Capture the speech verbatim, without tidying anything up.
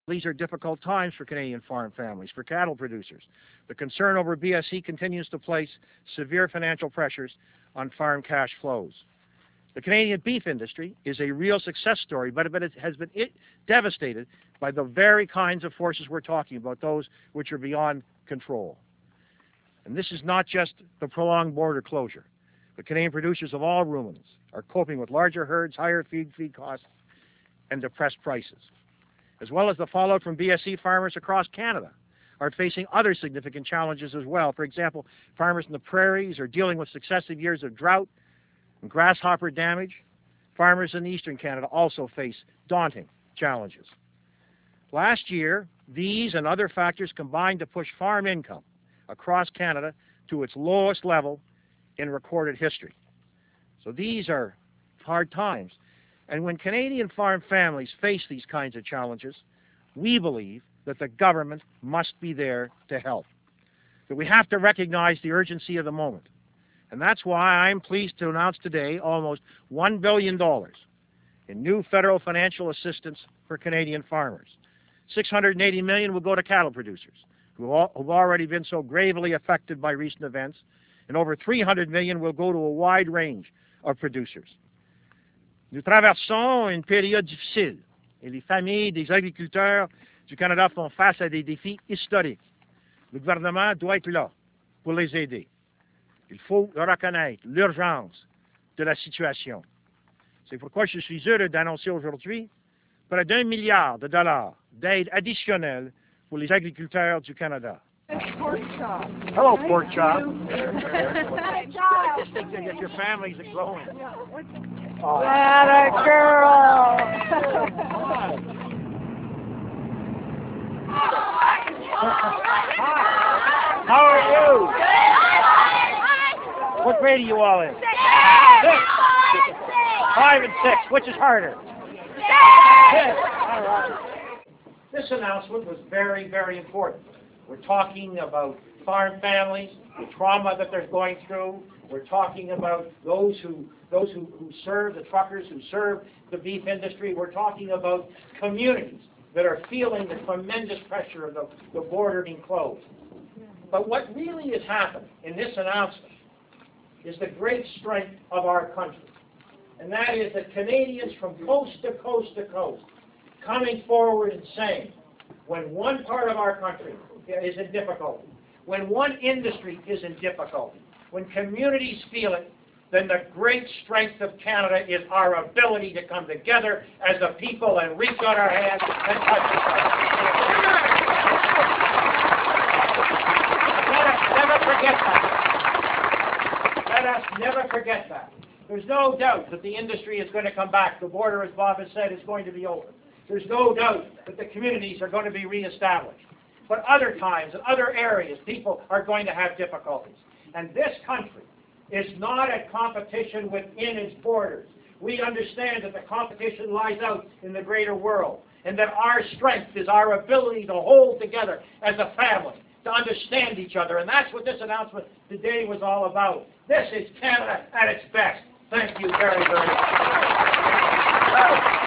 These are difficult times for Canadian farm families, for cattle producers. The concern over B S E continues to place severe financial pressures on farm cash flows. The Canadian beef industry is a real success story, but it has been devastated by the very kinds of forces we're talking about, those which are beyond control. And this is not just the prolonged border closure. The Canadian producers of all ruminants are coping with larger herds, higher feed feed costs, and depressed prices. As well as the fallout from B S E, farmers across Canada are facing other significant challenges as well. For example, farmers in the prairies are dealing with successive years of drought and grasshopper damage. Farmers in eastern Canada also face daunting challenges. Last year, these and other factors combined to push farm income across Canada to its lowest level in recorded history. So these are hard times. And when Canadian farm families face these kinds of challenges, we believe that the government must be there to help. That we have to recognize the urgency of the moment. And that's why I'm pleased to announce today almost one billion dollars in new federal financial assistance for Canadian farmers. six hundred eighty million dollars will go to cattle producers who have already been so gravely affected by recent events, and over three hundred million dollars will go to a wide range of producers. Nous traversons une période difficile et les familles des agriculteurs du Canada font face à des défis historiques. Le gouvernement doit être là pour les aider. Il faut reconnaître l'urgence de la situation. C'est pourquoi je suis heureux d'annoncer aujourd'hui près d'un milliard de dollars d'aide additionnelle pour les agriculteurs du Canada. Pork chop. Hello, pork chop. Child. Get your families glowing. Oh. That a girl. How are you? What grade are you all in? Six. Five and six. Which is harder? Six. All right. This announcement was very, very important. We're talking about farm families, the trauma that they're going through. We're talking about those who those who, who serve, the truckers who serve the beef industry. We're talking about communities that are feeling the tremendous pressure of the, the border being closed. But what really has happened in this announcement is the great strength of our country. And that is that Canadians from coast to coast to coast coming forward and saying, when one part of our country is in difficulty, when one industry is in difficulty, when communities feel it, then the great strength of Canada is our ability to come together as a people and reach out our hands and touch each other. Let us never forget that. Let us never forget that. There's no doubt that the industry is going to come back. The border, as Bob has said, is going to be open. There's no doubt that the communities are going to be reestablished. But other times, in other areas, people are going to have difficulties. And this country is not a competition within its borders. We understand that the competition lies out in the greater world, and that our strength is our ability to hold together as a family, to understand each other. And that's what this announcement today was all about. This is Canada at its best. Thank you very, very much.